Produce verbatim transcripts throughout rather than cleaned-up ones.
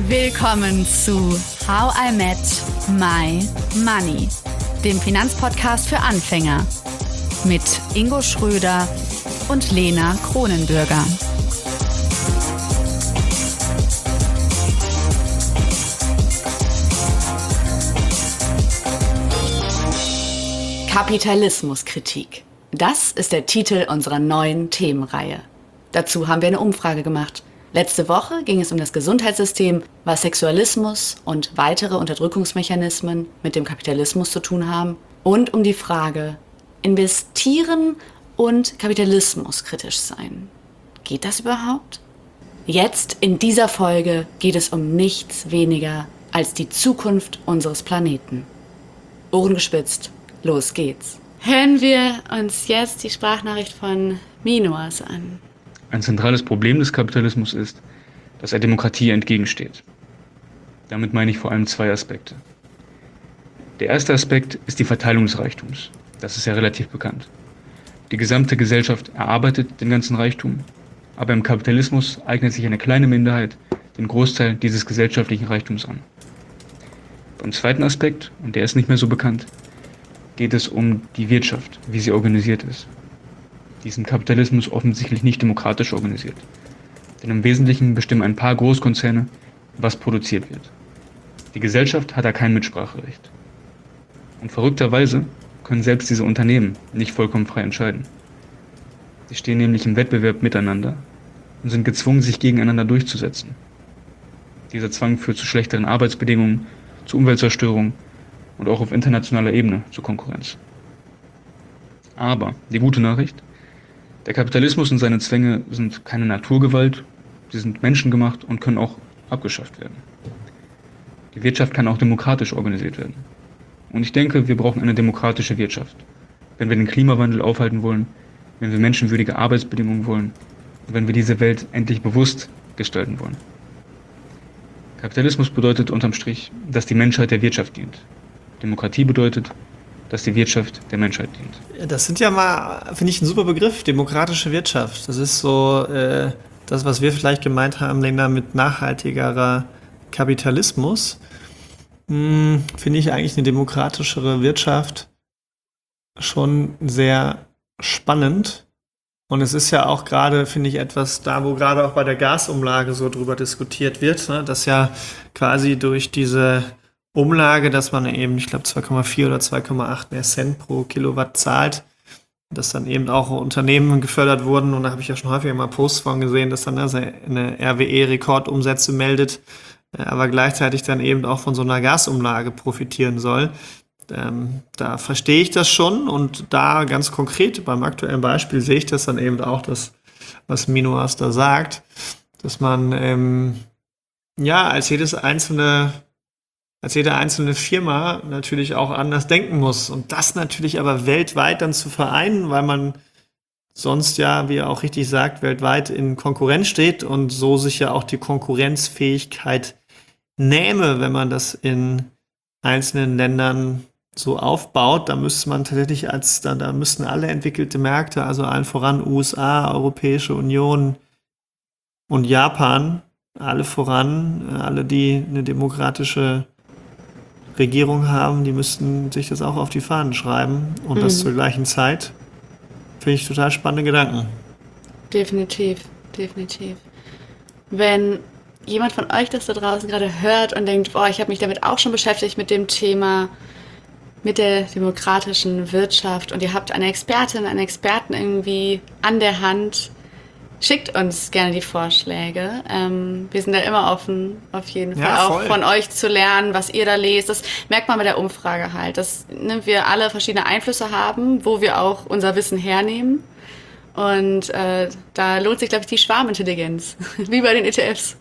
Willkommen zu How I Met My Money, dem Finanzpodcast für Anfänger mit Ingo Schröder und Lena Kronenbürger. Kapitalismuskritik. Das ist der Titel unserer neuen Themenreihe. Dazu haben wir eine Umfrage gemacht. Letzte Woche ging es um das Gesundheitssystem, was Sexualismus und weitere Unterdrückungsmechanismen mit dem Kapitalismus zu tun haben, und um die Frage, investieren und Kapitalismus kritisch sein. Geht das überhaupt? Jetzt in dieser Folge geht es um nichts weniger als die Zukunft unseres Planeten. Ohren gespitzt, los geht's. Hören wir uns jetzt die Sprachnachricht von Minoas an. Ein zentrales Problem des Kapitalismus ist, dass er Demokratie entgegensteht. Damit meine ich vor allem zwei Aspekte. Der erste Aspekt ist die Verteilung des Reichtums. Das ist ja relativ bekannt. Die gesamte Gesellschaft erarbeitet den ganzen Reichtum, aber im Kapitalismus eignet sich eine kleine Minderheit den Großteil dieses gesellschaftlichen Reichtums an. Beim zweiten Aspekt, und der ist nicht mehr so bekannt, geht es um die Wirtschaft, wie sie organisiert ist. Die ist im Kapitalismus offensichtlich nicht demokratisch organisiert. Denn im Wesentlichen bestimmen ein paar Großkonzerne, was produziert wird. Die Gesellschaft hat da kein Mitspracherecht. Und verrückterweise können selbst diese Unternehmen nicht vollkommen frei entscheiden. Sie stehen nämlich im Wettbewerb miteinander und sind gezwungen, sich gegeneinander durchzusetzen. Dieser Zwang führt zu schlechteren Arbeitsbedingungen, zu Umweltzerstörung und auch auf internationaler Ebene zu Konkurrenz. Aber die gute Nachricht: Der Kapitalismus und seine Zwänge sind keine Naturgewalt, sie sind menschengemacht und können auch abgeschafft werden. Die Wirtschaft kann auch demokratisch organisiert werden. Und ich denke, wir brauchen eine demokratische Wirtschaft, wenn wir den Klimawandel aufhalten wollen, wenn wir menschenwürdige Arbeitsbedingungen wollen und wenn wir diese Welt endlich bewusst gestalten wollen. Kapitalismus bedeutet unterm Strich, dass die Menschheit der Wirtschaft dient. Demokratie bedeutet, dass die Wirtschaft der Menschheit dient. Das sind ja mal, finde ich, ein super Begriff, demokratische Wirtschaft. Das ist so äh, das, was wir vielleicht gemeint haben, Lena, mit nachhaltigerer Kapitalismus. Hm, finde ich eigentlich eine demokratischere Wirtschaft schon sehr spannend. Und es ist ja auch gerade, finde ich, etwas da, wo gerade auch bei der Gasumlage so drüber diskutiert wird, ne? Dass ja quasi durch diese Umlage, dass man eben, ich glaube, zwei Komma vier oder zwei Komma acht mehr Cent pro Kilowatt zahlt, dass dann eben auch Unternehmen gefördert wurden. Und da habe ich ja schon häufiger mal Posts von gesehen, dass dann also eine R W E-Rekordumsätze meldet, aber gleichzeitig dann eben auch von so einer Gasumlage profitieren soll. Ähm, da verstehe ich das schon, und da ganz konkret beim aktuellen Beispiel sehe ich das dann eben auch, das, was Minoas da sagt, dass man ähm, ja als jedes einzelne als jede einzelne Firma natürlich auch anders denken muss. Und das natürlich aber weltweit dann zu vereinen, weil man sonst ja, wie er auch richtig sagt, weltweit in Konkurrenz steht und so sich ja auch die Konkurrenzfähigkeit nähme, wenn man das in einzelnen Ländern so aufbaut. Da müsste man tatsächlich als, da, da müssten alle entwickelte Märkte, also allen voran U S A, Europäische Union und Japan, alle voran, alle, die eine demokratische Regierung haben, die müssten sich das auch auf die Fahnen schreiben, und mhm. das zur gleichen Zeit. Finde ich total spannende Gedanken. Definitiv, definitiv. Wenn jemand von euch das da draußen gerade hört und denkt, boah, ich habe mich damit auch schon beschäftigt mit dem Thema, mit der demokratischen Wirtschaft, und ihr habt eine Expertin, einen Experten irgendwie an der Hand, schickt uns gerne die Vorschläge. Ähm, wir sind da immer offen, auf jeden Fall, ja, auch von euch zu lernen, was ihr da lest. Das merkt man bei der Umfrage halt, dass ne, wir alle verschiedene Einflüsse haben, wo wir auch unser Wissen hernehmen. Und äh, da lohnt sich, glaube ich, die Schwarmintelligenz, wie bei den E T Fs.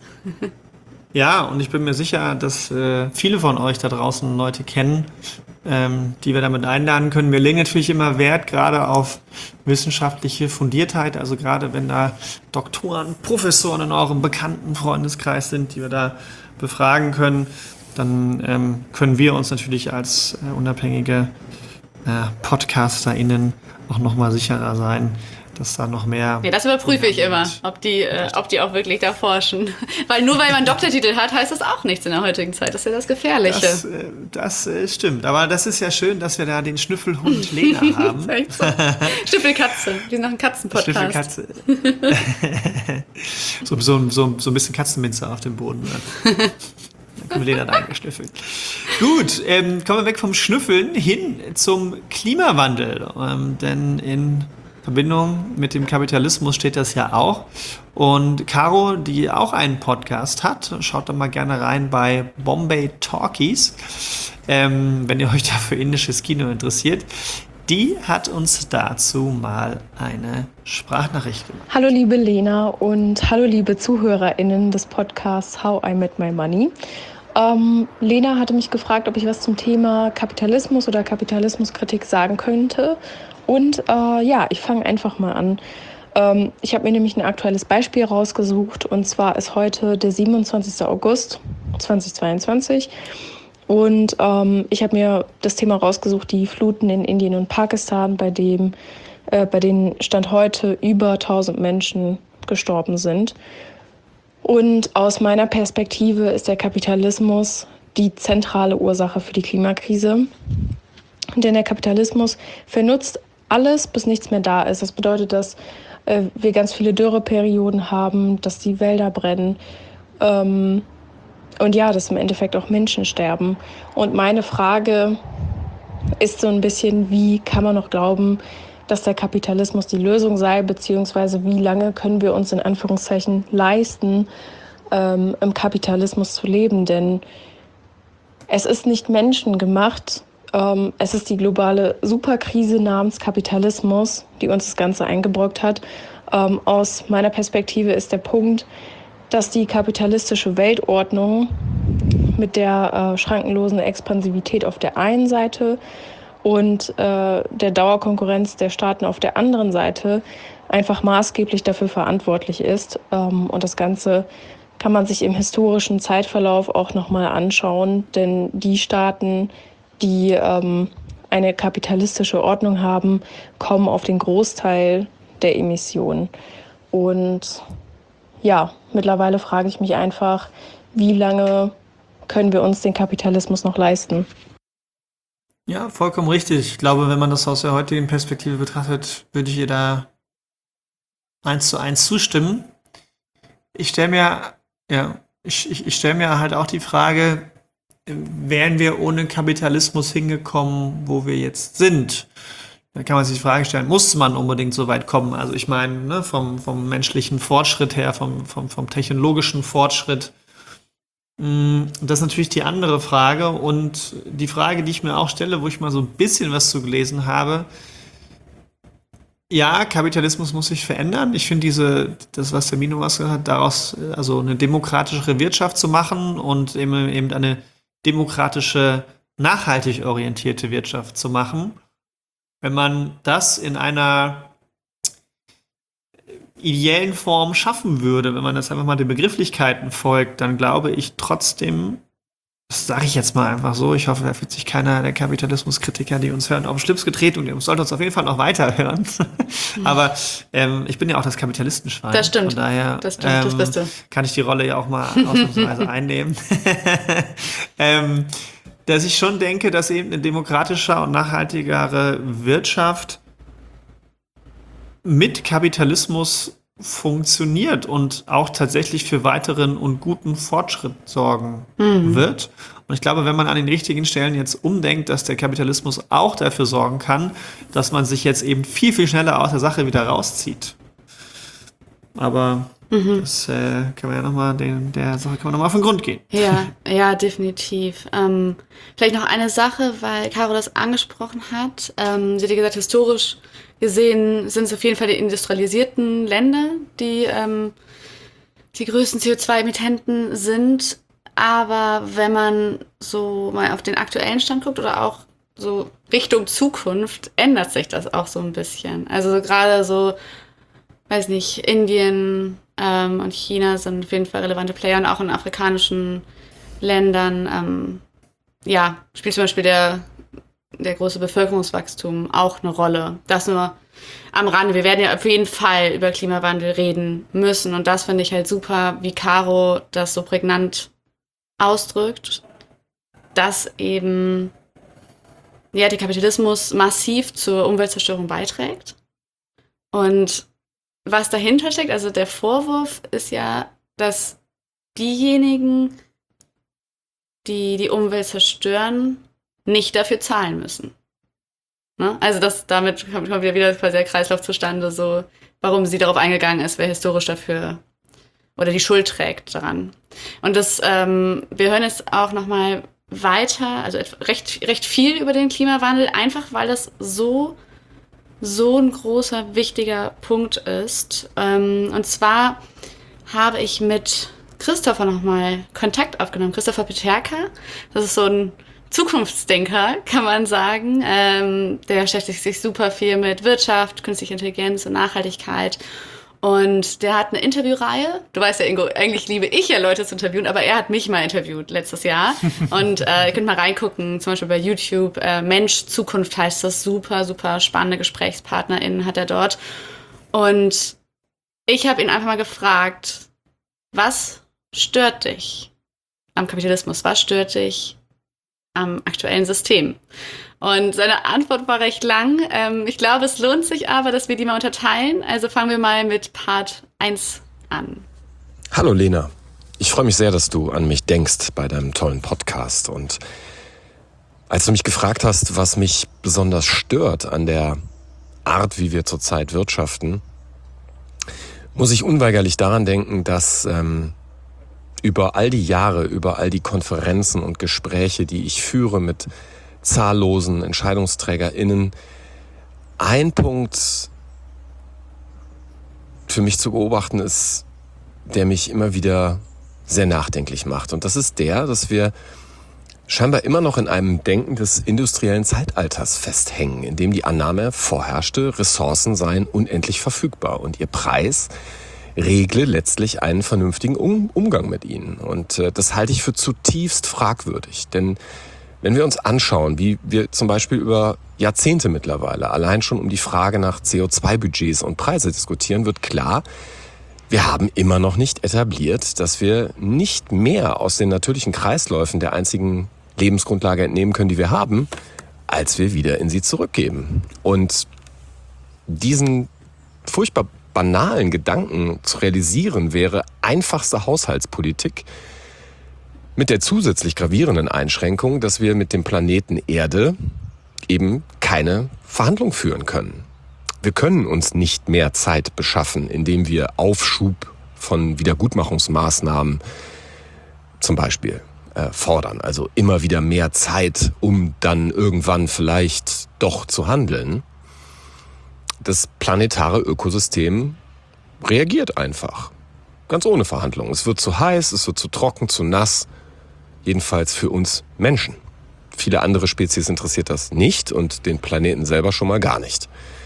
Ja, und ich bin mir sicher, dass äh, viele von euch da draußen Leute kennen, ähm, die wir damit einladen können. Wir legen natürlich immer Wert gerade auf wissenschaftliche Fundiertheit, also gerade wenn da Doktoren, Professoren in eurem bekannten Freundeskreis sind, die wir da befragen können, dann ähm, können wir uns natürlich als äh, unabhängige äh, PodcasterInnen auch nochmal sicherer sein, dass da noch mehr... Nee, das überprüfe ich immer, ob die, äh, ob die auch wirklich da forschen. Weil nur weil man einen Doktortitel hat, heißt das auch nichts in der heutigen Zeit. Das ist ja das Gefährliche. Das, äh, das äh, stimmt. Aber das ist ja schön, dass wir da den Schnüffelhund Lena haben. Das ist echt so. Schnüffelkatze. Die sind noch ein Katzenpodcast. Schnüffelkatze. so, so, so, so ein bisschen Katzenminze auf dem Boden. Dann kommt Lena da eingeschnüffelt. Gut, ähm, kommen wir weg vom Schnüffeln hin zum Klimawandel. Ähm, denn in Verbindung mit dem Kapitalismus steht das ja auch. Und Caro, die auch einen Podcast hat, schaut doch mal gerne rein bei Bombay Talkies, ähm, wenn ihr euch da für indisches Kino interessiert. Die hat uns dazu mal eine Sprachnachricht gemacht. Hallo liebe Lena und hallo liebe ZuhörerInnen des Podcasts How I Met My Money. Ähm, Lena hatte mich gefragt, ob ich was zum Thema Kapitalismus oder Kapitalismuskritik sagen könnte. Und äh, ja, ich fange einfach mal an. Ähm, ich habe mir nämlich ein aktuelles Beispiel rausgesucht. Und zwar ist heute der siebenundzwanzigster August zweitausendzweiundzwanzig. Und ähm, ich habe mir das Thema rausgesucht, die Fluten in Indien und Pakistan, bei dem, äh, bei denen Stand heute über tausend Menschen gestorben sind. Und aus meiner Perspektive ist der Kapitalismus die zentrale Ursache für die Klimakrise. Denn der Kapitalismus vernutzt alles, bis nichts mehr da ist. Das bedeutet, dass äh, wir ganz viele Dürreperioden haben, dass die Wälder brennen ähm, und ja, dass im Endeffekt auch Menschen sterben. Und meine Frage ist so ein bisschen, wie kann man noch glauben, dass der Kapitalismus die Lösung sei, beziehungsweise wie lange können wir uns in Anführungszeichen leisten, ähm, im Kapitalismus zu leben. Denn es ist nicht menschengemacht. Ähm, es ist die globale Superkrise namens Kapitalismus, die uns das Ganze eingebrockt hat. Ähm, aus meiner Perspektive ist der Punkt, dass die kapitalistische Weltordnung mit der äh, schrankenlosen Expansivität auf der einen Seite und äh, der Dauerkonkurrenz der Staaten auf der anderen Seite einfach maßgeblich dafür verantwortlich ist. Ähm, und das Ganze kann man sich im historischen Zeitverlauf auch nochmal anschauen, denn die Staaten, die ähm, eine kapitalistische Ordnung haben, kommen auf den Großteil der Emissionen. Und ja, mittlerweile frage ich mich einfach, wie lange können wir uns den Kapitalismus noch leisten? Ja, vollkommen richtig. Ich glaube, wenn man das aus der heutigen Perspektive betrachtet, würde ich ihr da eins zu eins zustimmen. Ich stelle mir, ja, ich, ich, ich stelle mir halt auch die Frage, wären wir ohne Kapitalismus hingekommen, wo wir jetzt sind? Da kann man sich die Frage stellen, muss man unbedingt so weit kommen? Also ich meine, ne, vom, vom menschlichen Fortschritt her, vom, vom, vom technologischen Fortschritt. Das ist natürlich die andere Frage. Und die Frage, die ich mir auch stelle, wo ich mal so ein bisschen was zu gelesen habe, ja, Kapitalismus muss sich verändern. Ich finde diese, das, was der Mino gesagt hat, daraus also eine demokratischere Wirtschaft zu machen und eben, eben eine demokratische, nachhaltig orientierte Wirtschaft zu machen. Wenn man das in einer ideellen Form schaffen würde, wenn man das einfach mal den Begrifflichkeiten folgt, dann glaube ich trotzdem, das sage ich jetzt mal einfach so, ich hoffe, da fühlt sich keiner der Kapitalismuskritiker, die uns hören, auf den Schlips getreten und ihr sollt uns auf jeden Fall noch weiterhören. Mhm. Aber ähm, ich bin ja auch das Kapitalistenschwein. Das stimmt. Von daher das stimmt, ähm, das bist du. Kann ich die Rolle ja auch mal ausnahmsweise einnehmen. ähm, dass ich schon denke, dass eben eine demokratischer und nachhaltigere Wirtschaft mit Kapitalismus funktioniert und auch tatsächlich für weiteren und guten Fortschritt sorgen mhm. wird. Und ich glaube, wenn man an den richtigen Stellen jetzt umdenkt, dass der Kapitalismus auch dafür sorgen kann, dass man sich jetzt eben viel, viel schneller aus der Sache wieder rauszieht. Aber mhm. das äh, kann man ja nochmal, der Sache kann man nochmal auf den Grund gehen. Ja, ja, definitiv. Ähm, vielleicht noch eine Sache, weil Caro das angesprochen hat. Ähm, sie hat ja gesagt, historisch gesehen sind es auf jeden Fall die industrialisierten Länder, die ähm, die größten C O zwei Emittenten sind. Aber wenn man so mal auf den aktuellen Stand guckt oder auch so Richtung Zukunft, ändert sich das auch so ein bisschen. Also gerade so, weiß nicht, Indien ähm, und China sind auf jeden Fall relevante Player und auch in afrikanischen Ländern, ähm, ja, spielt zum Beispiel der, der große Bevölkerungswachstum auch eine Rolle. Das nur am Rande. Wir werden ja auf jeden Fall über Klimawandel reden müssen. Und das finde ich halt super, wie Caro das so prägnant ausdrückt, dass eben ja, der Kapitalismus massiv zur Umweltzerstörung beiträgt. Und was dahinter steckt, also der Vorwurf ist ja, dass diejenigen, die die Umwelt zerstören, nicht dafür zahlen müssen. Ne? Also das, damit kommt wieder, wieder quasi der Kreislauf zustande, so warum sie darauf eingegangen ist, wer historisch dafür oder die Schuld trägt daran. Und das, ähm, wir hören jetzt auch nochmal weiter, also recht, recht viel über den Klimawandel, einfach weil das so, so ein großer, wichtiger Punkt ist. Ähm, und zwar habe ich mit Christopher nochmal Kontakt aufgenommen. Christopher Peterka, das ist so ein Zukunftsdenker, kann man sagen. Ähm, der beschäftigt sich super viel mit Wirtschaft, künstlicher Intelligenz und Nachhaltigkeit. Und der hat eine Interviewreihe. Du weißt ja, Ingo, eigentlich liebe ich ja Leute zu interviewen, aber er hat mich mal interviewt letztes Jahr. Und äh, ihr könnt mal reingucken, zum Beispiel bei YouTube. Äh, Mensch, Zukunft heißt das. Super, super spannende GesprächspartnerInnen hat er dort. Und ich habe ihn einfach mal gefragt, was stört dich am Kapitalismus? Was stört dich am aktuellen System? Und seine Antwort war recht lang. Ähm, ich glaube, es lohnt sich aber, dass wir die mal unterteilen. Also fangen wir mal mit Part eins an. Hallo Lena, ich freue mich sehr, dass du an mich denkst bei deinem tollen Podcast. Und als du mich gefragt hast, was mich besonders stört an der Art, wie wir zurzeit wirtschaften, muss ich unweigerlich daran denken, dass ähm, über all die Jahre, über all die Konferenzen und Gespräche, die ich führe mit zahllosen EntscheidungsträgerInnen, ein Punkt für mich zu beobachten ist, der mich immer wieder sehr nachdenklich macht. Und das ist der, dass wir scheinbar immer noch in einem Denken des industriellen Zeitalters festhängen, in dem die Annahme vorherrschte, Ressourcen seien unendlich verfügbar und ihr Preis regle letztlich einen vernünftigen um- Umgang mit ihnen. Und äh, das halte ich für zutiefst fragwürdig, denn wenn wir uns anschauen, wie wir zum Beispiel über Jahrzehnte mittlerweile allein schon um die Frage nach C O zwei Budgets und Preise diskutieren, wird klar, wir haben immer noch nicht etabliert, dass wir nicht mehr aus den natürlichen Kreisläufen der einzigen Lebensgrundlage entnehmen können, die wir haben, als wir wieder in sie zurückgeben. Und diesen furchtbar banalen Gedanken zu realisieren, wäre einfachste Haushaltspolitik, mit der zusätzlich gravierenden Einschränkung, dass wir mit dem Planeten Erde eben keine Verhandlung führen können. Wir können uns nicht mehr Zeit beschaffen, indem wir Aufschub von Wiedergutmachungsmaßnahmen zum Beispiel äh, fordern. Also immer wieder mehr Zeit, um dann irgendwann vielleicht doch zu handeln. Das planetare Ökosystem reagiert einfach. Ganz ohne Verhandlung. Es wird zu heiß, es wird zu trocken, zu nass. Jedenfalls für uns Menschen. Viele andere Spezies interessiert das nicht und den Planeten selber schon mal gar nicht.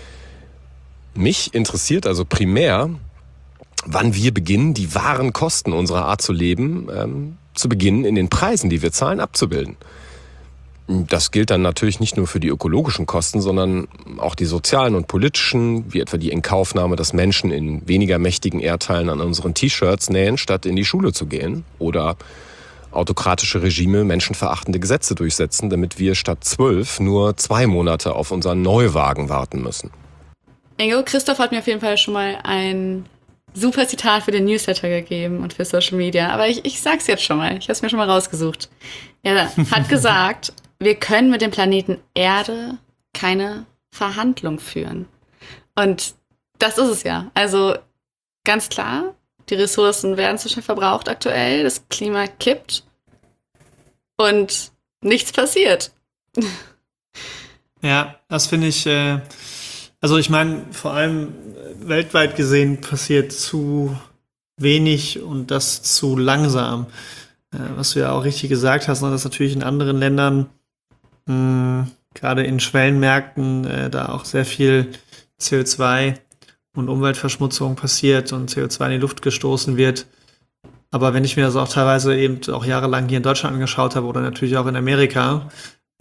Mich interessiert also primär, wann wir beginnen, die wahren Kosten unserer Art zu leben, ähm, zu beginnen, in den Preisen, die wir zahlen, abzubilden. Das gilt dann natürlich nicht nur für die ökologischen Kosten, sondern auch die sozialen und politischen, wie etwa die Inkaufnahme, dass Menschen in weniger mächtigen Erdteilen an unseren T-Shirts nähen, statt in die Schule zu gehen. Oder autokratische Regime menschenverachtende Gesetze durchsetzen, damit wir statt zwölf nur zwei Monate auf unseren Neuwagen warten müssen. Ingo, Christoph hat mir auf jeden Fall schon mal ein super Zitat für den Newsletter gegeben und für Social Media. Aber ich, ich sag's jetzt schon mal. Ich habe es mir schon mal rausgesucht. Er hat gesagt, wir können mit dem Planeten Erde keine Verhandlung führen. Und das ist es ja. Also ganz klar, die Ressourcen werden zu schnell verbraucht aktuell. Das Klima kippt. Und nichts passiert. Ja, das finde ich, äh, also ich meine, vor allem weltweit gesehen passiert zu wenig und das zu langsam. Äh, was du ja auch richtig gesagt hast, ne, dass natürlich in anderen Ländern, mh, gerade in Schwellenmärkten, äh, da auch sehr viel C O zwei und Umweltverschmutzung passiert und C O zwei in die Luft gestoßen wird. Aber wenn ich mir das auch teilweise eben auch jahrelang hier in Deutschland angeschaut habe oder natürlich auch in Amerika,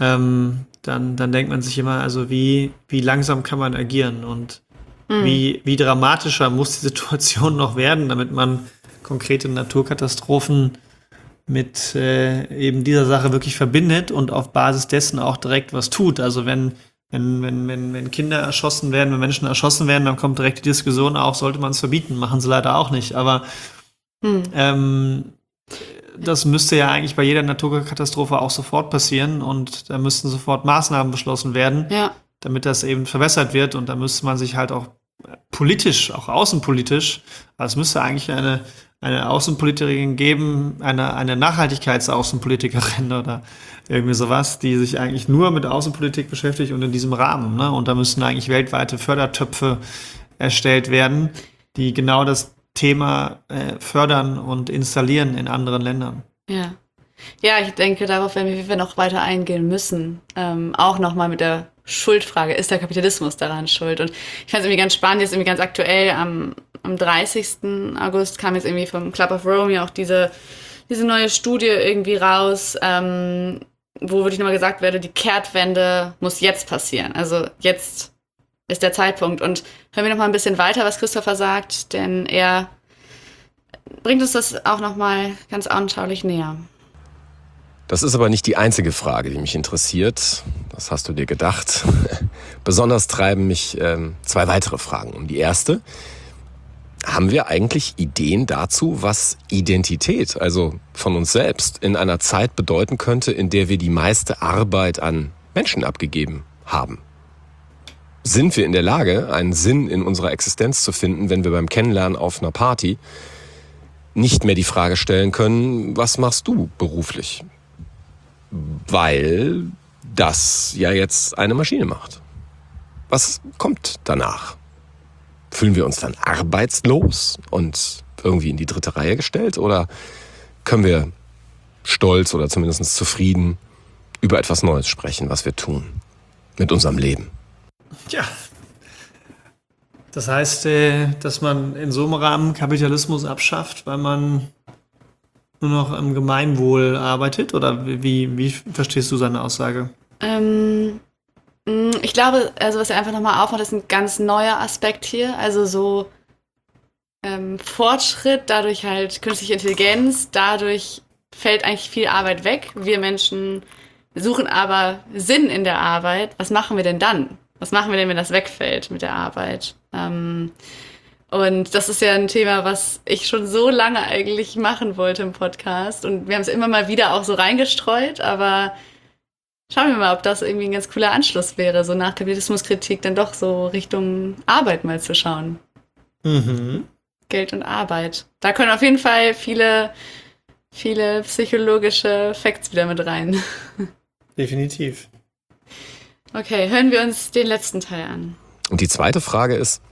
ähm, dann, dann denkt man sich immer, also wie, wie langsam kann man agieren und mhm. wie, wie dramatischer muss die Situation noch werden, damit man konkrete Naturkatastrophen mit äh, eben dieser Sache wirklich verbindet und auf Basis dessen auch direkt was tut. Also wenn, wenn, wenn, wenn, wenn Kinder erschossen werden, wenn Menschen erschossen werden, dann kommt direkt die Diskussion auf, sollte man es verbieten? Machen sie leider auch nicht. Aber mhm. ähm, das müsste ja eigentlich bei jeder Naturkatastrophe auch sofort passieren und da müssten sofort Maßnahmen beschlossen werden, ja. damit das eben verbessert wird und da müsste man sich halt auch politisch, auch außenpolitisch, also es müsste eigentlich eine, eine Außenpolitikerin geben, eine, eine Nachhaltigkeitsaußenpolitikerin oder irgendwie sowas, die sich eigentlich nur mit Außenpolitik beschäftigt und in diesem Rahmen, ne? Und da müssten eigentlich weltweite Fördertöpfe erstellt werden, die genau das Thema äh, fördern und installieren in anderen Ländern. Ja, ja, ich denke, darauf werden wir noch weiter eingehen müssen. Ähm, auch nochmal mit der Schuldfrage, ist der Kapitalismus daran schuld? Und ich fand es irgendwie ganz spannend, jetzt irgendwie ganz aktuell, am, am dreißigsten August kam jetzt irgendwie vom Club of Rome ja auch diese, diese neue Studie irgendwie raus, ähm, wo wirklich nochmal gesagt werde, die Kehrtwende muss jetzt passieren. Also jetzt ist der Zeitpunkt. Und hören wir noch mal ein bisschen weiter, was Christopher sagt, denn er bringt uns das auch noch mal ganz anschaulich näher. Das ist aber nicht die einzige Frage, die mich interessiert. Das hast du dir gedacht. Besonders treiben mich ähm, zwei weitere Fragen um. Die erste: Haben wir eigentlich Ideen dazu, was Identität, also von uns selbst, in einer Zeit bedeuten könnte, in der wir die meiste Arbeit an Menschen abgegeben haben? Sind wir in der Lage, einen Sinn in unserer Existenz zu finden, wenn wir beim Kennenlernen auf einer Party nicht mehr die Frage stellen können, was machst du beruflich? Weil das ja jetzt eine Maschine macht. Was kommt danach? Fühlen wir uns dann arbeitslos und irgendwie in die dritte Reihe gestellt? Oder können wir stolz oder zumindest zufrieden über etwas Neues sprechen, was wir tun mit unserem Leben? Ja, das heißt, dass man in so einem Rahmen Kapitalismus abschafft, weil man nur noch im Gemeinwohl arbeitet? Oder wie, wie verstehst du seine Aussage? Ähm, ich glaube, also was er einfach nochmal aufmacht, ist ein ganz neuer Aspekt hier. Also so ähm, Fortschritt, dadurch halt künstliche Intelligenz, dadurch fällt eigentlich viel Arbeit weg. Wir Menschen suchen aber Sinn in der Arbeit. Was machen wir denn dann? Was machen wir denn, wenn das wegfällt mit der Arbeit? Ähm, und das ist ja ein Thema, was ich schon so lange eigentlich machen wollte im Podcast. Und wir haben es immer mal wieder auch so reingestreut, aber schauen wir mal, ob das irgendwie ein ganz cooler Anschluss wäre, so nach Kapitalismuskritik dann doch so Richtung Arbeit mal zu schauen. Mhm. Geld und Arbeit. Da können auf jeden Fall viele, viele psychologische Facts wieder mit rein. Definitiv. Okay, hören wir uns den letzten Teil an. Und die zweite Frage ist,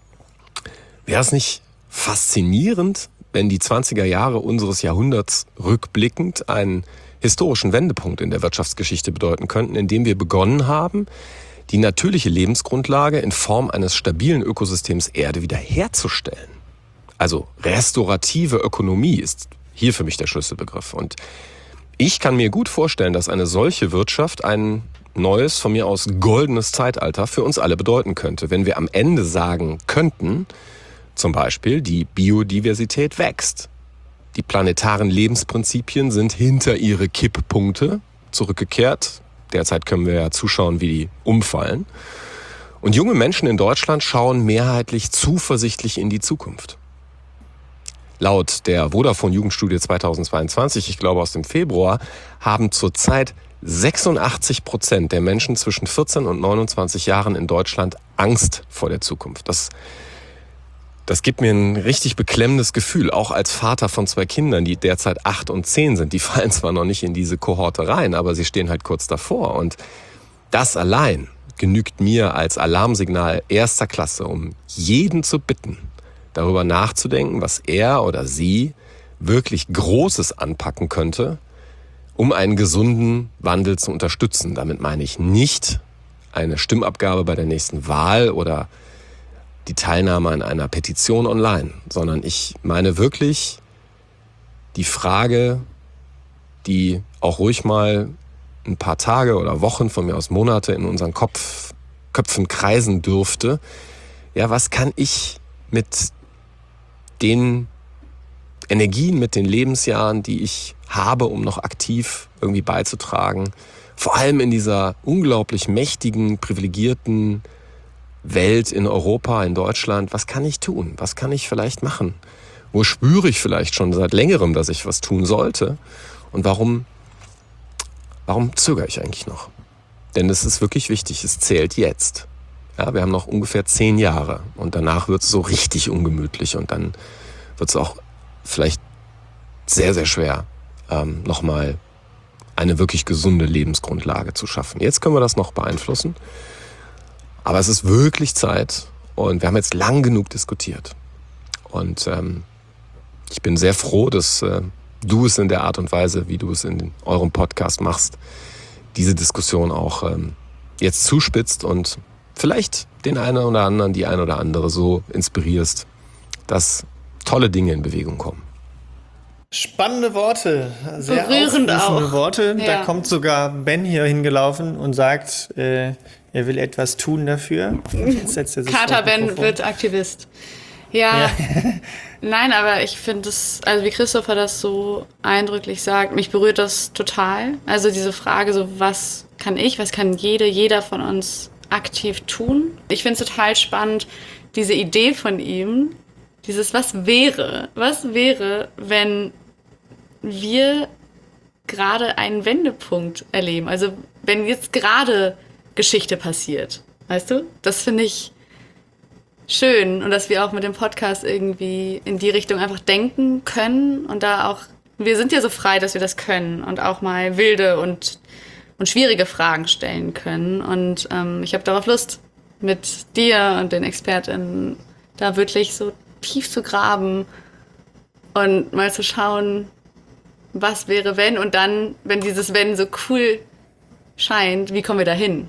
wäre es nicht faszinierend, wenn die zwanziger Jahre unseres Jahrhunderts rückblickend einen historischen Wendepunkt in der Wirtschaftsgeschichte bedeuten könnten, indem wir begonnen haben, die natürliche Lebensgrundlage in Form eines stabilen Ökosystems Erde wiederherzustellen. Also restaurative Ökonomie ist hier für mich der Schlüsselbegriff. Und ich kann mir gut vorstellen, dass eine solche Wirtschaft ein neues, von mir aus goldenes Zeitalter für uns alle bedeuten könnte, wenn wir am Ende sagen könnten, zum Beispiel, die Biodiversität wächst. Die planetaren Lebensprinzipien sind hinter ihre Kipppunkte zurückgekehrt. Derzeit können wir ja zuschauen, wie die umfallen. Und junge Menschen in Deutschland schauen mehrheitlich zuversichtlich in die Zukunft. Laut der Vodafone Jugendstudie zweitausendzweiundzwanzig, ich glaube aus dem Februar, haben zurzeit sechsundachtzig Prozent der Menschen zwischen vierzehn und neunundzwanzig Jahren in Deutschland Angst vor der Zukunft. Das, das gibt mir ein richtig beklemmendes Gefühl, auch als Vater von zwei Kindern, die derzeit acht und zehn sind. Die fallen zwar noch nicht in diese Kohorte rein, aber sie stehen halt kurz davor. Und das allein genügt mir als Alarmsignal erster Klasse, um jeden zu bitten, darüber nachzudenken, was er oder sie wirklich Großes anpacken könnte, um einen gesunden Wandel zu unterstützen. Damit meine ich nicht eine Stimmabgabe bei der nächsten Wahl oder die Teilnahme an einer Petition online, sondern ich meine wirklich die Frage, die auch ruhig mal ein paar Tage oder Wochen, von mir aus Monate in unseren Kopf, Köpfen kreisen dürfte. Ja, was kann ich mit den Energien, mit den Lebensjahren, die ich habe, um noch aktiv irgendwie beizutragen, vor allem in dieser unglaublich mächtigen, privilegierten Welt in Europa, in Deutschland, was kann ich tun? Was kann ich vielleicht machen? Wo spüre ich vielleicht schon seit längerem, dass ich was tun sollte? Und warum, warum zögere ich eigentlich noch? Denn es ist wirklich wichtig, es zählt jetzt. Ja, wir haben noch ungefähr zehn Jahre und danach wird es so richtig ungemütlich und dann wird es auch vielleicht sehr, sehr schwer, ähm, nochmal eine wirklich gesunde Lebensgrundlage zu schaffen. Jetzt können wir das noch beeinflussen, aber es ist wirklich Zeit und wir haben jetzt lang genug diskutiert. Und ähm, ich bin sehr froh, dass äh, du es in der Art und Weise, wie du es in eurem Podcast machst, diese Diskussion auch ähm, jetzt zuspitzt und vielleicht den einen oder anderen, die ein oder andere so inspirierst, dass tolle Dinge in Bewegung kommen. Spannende Worte, sehr Berührend aufrufende auch. Worte. Ja. Da kommt sogar Ben hier hingelaufen und sagt, äh, er will etwas tun dafür. Jetzt setzt er sich Kater vor das Ben Mikrofon. wird Aktivist. Ja, Ja. nein, aber ich finde es, also wie Christopher das so eindrücklich sagt, mich berührt das total. Also diese Frage, so was kann ich, was kann jede, jeder von uns aktiv tun? Ich finde es total spannend, diese Idee von ihm, dieses was wäre, was wäre, wenn wir gerade einen Wendepunkt erleben. Also wenn jetzt gerade Geschichte passiert, weißt du? Das finde ich schön und dass wir auch mit dem Podcast irgendwie in die Richtung einfach denken können und da auch, wir sind ja so frei, dass wir das können und auch mal wilde und, und schwierige Fragen stellen können und ähm, ich habe darauf Lust, mit dir und den ExpertInnen da wirklich so tief zu graben und mal zu schauen, was wäre wenn und dann, wenn dieses wenn so cool scheint, wie kommen wir da hin?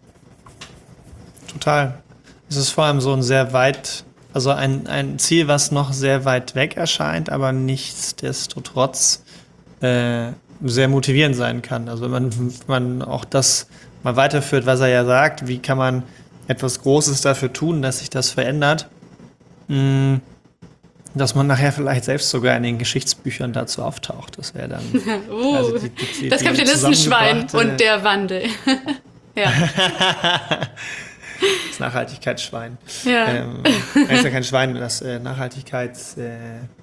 Total. Es ist vor allem so ein sehr weit, also ein, ein Ziel, was noch sehr weit weg erscheint, aber nichtsdestotrotz äh, sehr motivierend sein kann. Also wenn man, wenn man auch das mal weiterführt, was er ja sagt, wie kann man etwas Großes dafür tun, dass sich das verändert, mh, dass man nachher vielleicht selbst sogar in den Geschichtsbüchern dazu auftaucht. Das wäre dann Uh, also die, die, die, das die Kapitalistenschwein zusammengebrachte- und der Wandel. Ja. das Nachhaltigkeitsschwein. Ja. Ähm, nein, ist ja kein Schwein, das äh, Nachhaltigkeits... Äh,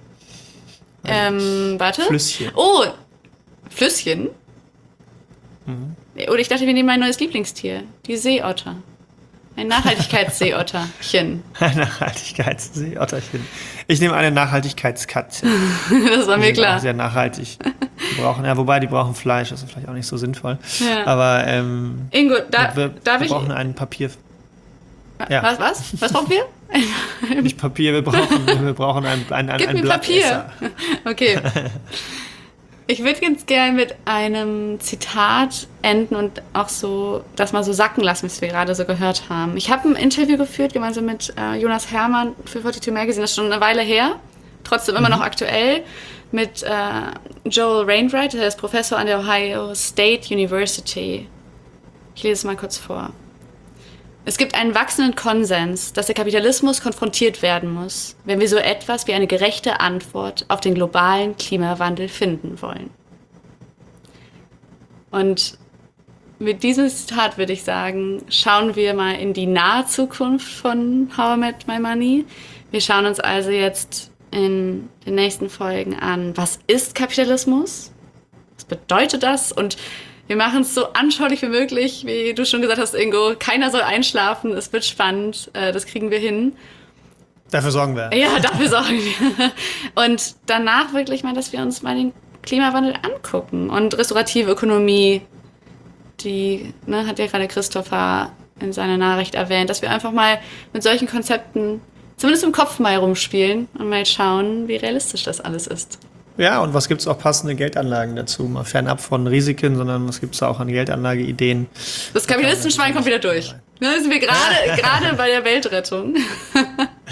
ähm, warte. Flüsschen. Oh, Flüsschen? Mhm. Oder ich dachte, wir nehmen mein neues Lieblingstier. Die Seeotter. Ein Nachhaltigkeitsseeotterchen. Ein Nachhaltigkeitsseeotterchen. Ich nehme eine Nachhaltigkeitskatze. Das war Die mir sind klar. auch sehr nachhaltig. Die brauchen, ja, wobei, die brauchen Fleisch, das ist vielleicht auch nicht so sinnvoll. Ja. Aber ähm, Ingo, da, wir, darf wir ich... brauchen ein Papier. Ja. Was, was? Was brauchen wir? Nicht Papier, wir brauchen, wir brauchen ein, ein, ein, Gib ein mir Blattesser. Papier. Okay. Ich würde ganz gerne mit einem Zitat enden und auch so das mal so sacken lassen, was wir gerade so gehört haben. Ich habe ein Interview geführt, gemeinsam mit äh, Jonas Herrmann für zweiundvierzig Magazine, das ist schon eine Weile her, trotzdem immer noch aktuell, mit äh, Joel Wainwright, der ist Professor an der Ohio State University. Ich lese es mal kurz vor. Es gibt einen wachsenden Konsens, dass der Kapitalismus konfrontiert werden muss, wenn wir so etwas wie eine gerechte Antwort auf den globalen Klimawandel finden wollen. Und mit diesem Zitat würde ich sagen, schauen wir mal in die nahe Zukunft von How I Met My Money. Wir schauen uns also jetzt in den nächsten Folgen an, was ist Kapitalismus? Was bedeutet das? Und wir machen es so anschaulich wie möglich, wie du schon gesagt hast, Ingo. Keiner soll einschlafen, es wird spannend, äh, das kriegen wir hin. Dafür sorgen wir. Ja, dafür sorgen wir. Und danach wirklich mal, dass wir uns mal den Klimawandel angucken. Und restaurative Ökonomie, die ne, hat ja gerade Christopher in seiner Nachricht erwähnt, dass wir einfach mal mit solchen Konzepten zumindest im Kopf mal rumspielen und mal schauen, wie realistisch das alles ist. Ja, und was gibt es auch passende Geldanlagen dazu? Mal fernab von Risiken, sondern was gibt es auch an Geldanlageideen? Das Kapitalistenschwein kommt wieder durch. Da sind wir gerade gerade bei der Weltrettung.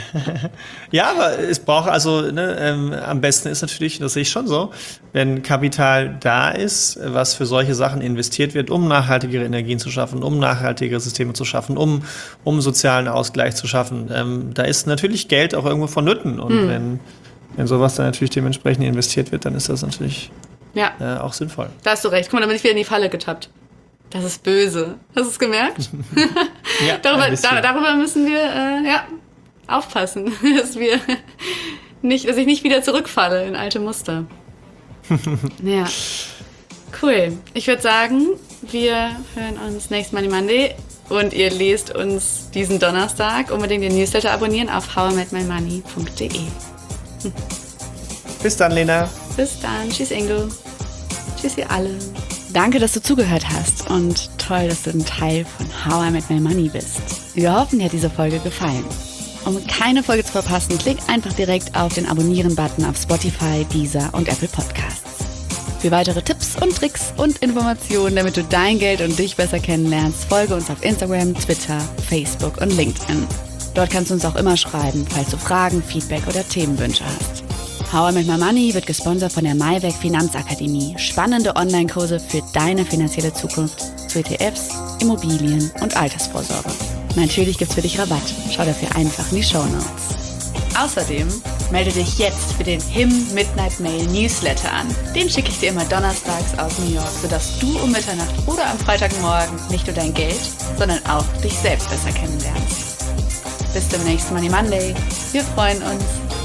Ja, aber es braucht also, ne, ähm, am besten ist natürlich, das sehe ich schon so, wenn Kapital da ist, was für solche Sachen investiert wird, um nachhaltigere Energien zu schaffen, um nachhaltigere Systeme zu schaffen, um, um sozialen Ausgleich zu schaffen. Ähm, da ist natürlich Geld auch irgendwo vonnöten. Und hm. wenn, wenn sowas dann natürlich dementsprechend investiert wird, dann ist das natürlich ja. äh, auch sinnvoll. Da hast du recht. Guck mal, da bin ich wieder in die Falle getappt. Das ist böse. Hast du es gemerkt? Ja, darüber, da, darüber müssen wir äh, ja, aufpassen, dass wir nicht, dass ich nicht wieder zurückfalle in alte Muster. Ja, cool. Ich würde sagen, wir hören uns nächstes Money Monday und ihr lest uns diesen Donnerstag. Unbedingt den Newsletter abonnieren auf how I made my money punkt de. Hm. Bis dann, Lena. Bis dann. Tschüss, Ingo. Tschüss, ihr alle. Danke, dass du zugehört hast und toll, dass du ein Teil von How I Made My Money bist. Wir hoffen, dir hat diese Folge gefallen. Um keine Folge zu verpassen, klick einfach direkt auf den Abonnieren-Button auf Spotify, Deezer und Apple Podcasts. Für weitere Tipps und Tricks und Informationen, damit du dein Geld und dich besser kennenlernst, folge uns auf Instagram, Twitter, Facebook und LinkedIn. Dort kannst du uns auch immer schreiben, falls du Fragen, Feedback oder Themenwünsche hast. How I Made My Money wird gesponsert von der Maiweg Finanzakademie. Spannende Online-Kurse für deine finanzielle Zukunft zu E T Fs, Immobilien und Altersvorsorge. Natürlich gibt's für dich Rabatt. Schau dafür einfach in die Shownotes. Außerdem melde dich jetzt für den H I M Midnight Mail Newsletter an. Den schicke ich dir immer donnerstags aus New York, sodass du um Mitternacht oder am Freitagmorgen nicht nur dein Geld, sondern auch dich selbst besser kennenlernst. Bis zum nächsten Money Monday. Wir freuen uns.